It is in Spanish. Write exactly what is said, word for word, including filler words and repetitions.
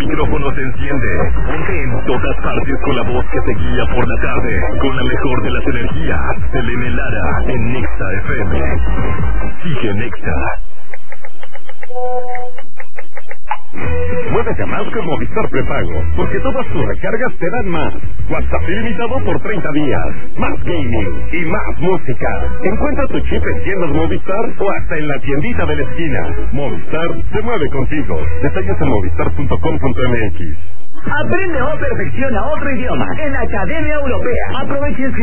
micrófono se enciende. Ponte en todas partes con la voz que te guía por la tarde. Con la mejor de las energías. Selene Lara en Nexa F M. Sigue Nexa. Muévete más con Movistar Prepago, porque todas tus recargas te dan más. WhatsApp ilimitado por treinta días, más gaming y más música. Encuentra tu chip en tiendas Movistar o hasta en la tiendita de la esquina. Movistar se mueve contigo. Detalles en movistar punto com punto m x. Aprende o perfecciona otro idioma en Academia Europea. Aprovecha